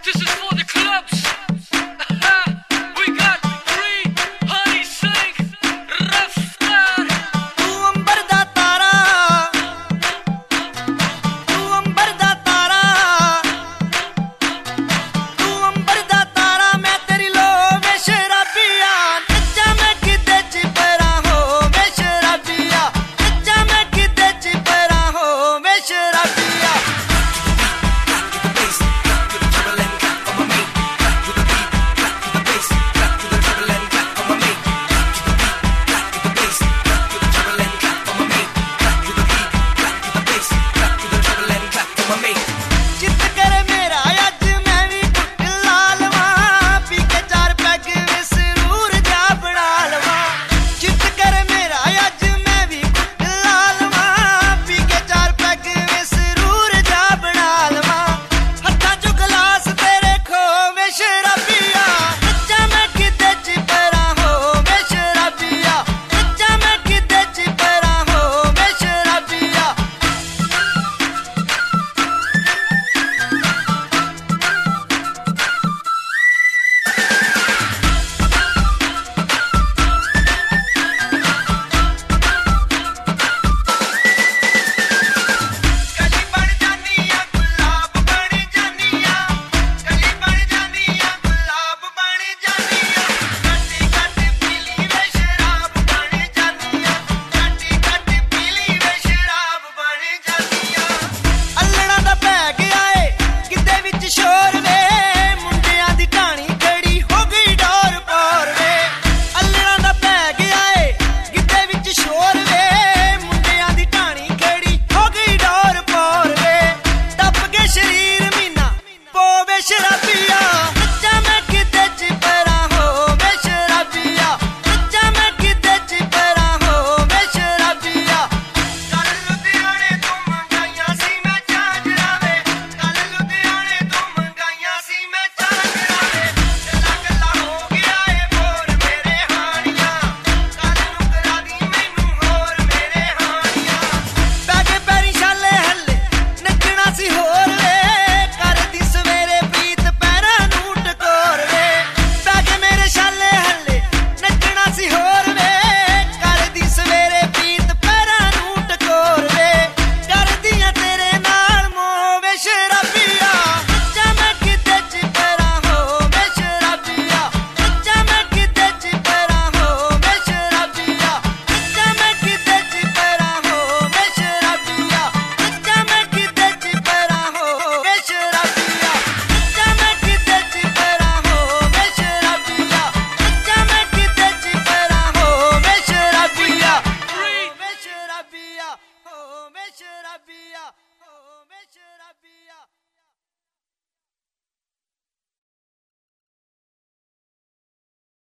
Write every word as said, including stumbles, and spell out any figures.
This is for the clubs. We got free honey sing Raftar. तू अंबर दा तारा, तू अंबर दा तारा, तू अंबर दा तारा, मैं तेरी लो वे शराबिया, नच्चा मैं किदे च परा हो वे शराबिया, नच्चा मैं किदे च परा हो वे शराबिया। चित करे मेरा अज मैं भी घुट ला लवां, पी के चार पैग वे सरूर जा बना लवां। चित करे मेरा अज मैं भी घुट ला लवां, पी के चार पैग वे सरूर जा बना लवां। हत्थां चों गलास तेरे खो वे शराबिया, नच्चा मैं किदे च परा हो वे शराबिया, नच्चा मैं किदे च परा हो वे शराबिया। कली बन जानिया गुलाब बन जानिया, कली बन जानिया गुलाब बन जानिया, कटी कटी पीली वे शराब बन जानिया, कटी कटी पीली वे शराब बन जानिया। अल्लड़ा दा पै गया ए किते विच शोर वे, मुंडियां दी ढाणी खड़ी हो गई डोर पोर वे। अल्लड़ा दा पै गया ए किते विच शोर वे, मुंडियां दी ढाणी खड़ी हो गई डोर पोर वे। दब के शरीर मीना पोवे शराबिया, नच्चा मैं किदे च परा हो वे शराबिया, नच्चा मैं किदे च परा हो वे शराबिया। कल लुधियाने तो मंगाइयां सी मैं झांझरा वे, कल लुधियाने तो मंगाइयां सी मैं झांझरा वे। गल्ला गल्ला हो गया ए बोर मेरे हानियां, कल नूं करा दी मैनूं होर मेरे हानियां। पै के पैरीं छाले हल्ले नच्चना सी होर वे, करदी सवेरे प्रीत पैरां नूं टकोर वे। पै के मेरे छाले हल्ले नच्चना सी होर वे, करदी सवेरे प्रीत पैरां नूं टकोर वे। करदियां तेरे नाल मोह वे शराबिया, नच्चा मैं किदे च परा हो वे शराबिया, नच्चा मैं किदे च परा हो वे शराबिया, नच्चा मैं किदे च परा हो वे शराबिया, नच्चा मैं किदे च परा हो वे शराबिया, नच्चा मैं किदे च परा हो वे शराबिया, नच्चा मैं किदे च परा हो वे शराबिया, वे शराबिया, हो वे शराबिया।